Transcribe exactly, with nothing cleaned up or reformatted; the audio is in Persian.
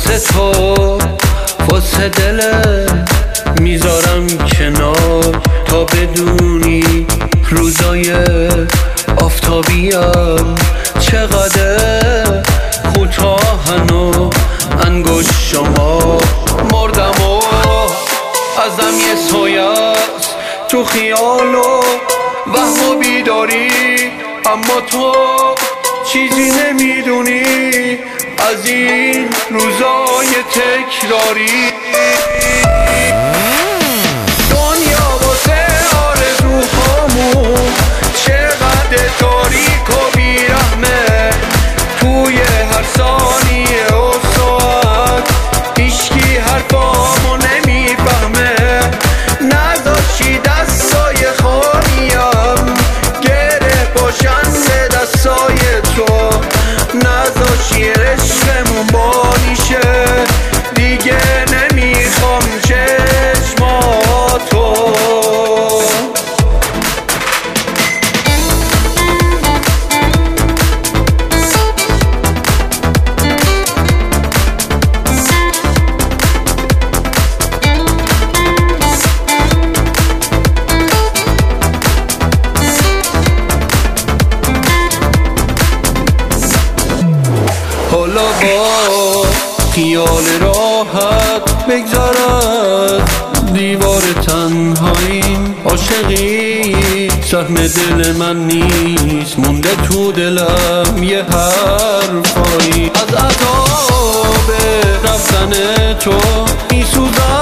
واسه تو، واسه دلت میذارم کنار تا بدونی روزای آفتابیم چقدر کوتاهن و انگشت شما. مردم و ازم یه سایست تو خیال و وهم و بیداری، اما تو چیزی نمیدونی از این روزای تکراری. دنیا واسه آرزوهامون چقدر تاریک و بیرحمه، توی هر ثانیه و ساعت هیچکی حرفامو نمیفهمه. نذاشی دستای خالیم گره باشن به دستای تو، نذاشی عشقمون بانیشه دیگه نمیخوام چشماتو. حالا با خیال راحت بگذارد دیوار تنهاییم، عاشقی سهم دل من نیست، مونده تو دلم یه حرفایی. از عذاب رفتن تو میسوزم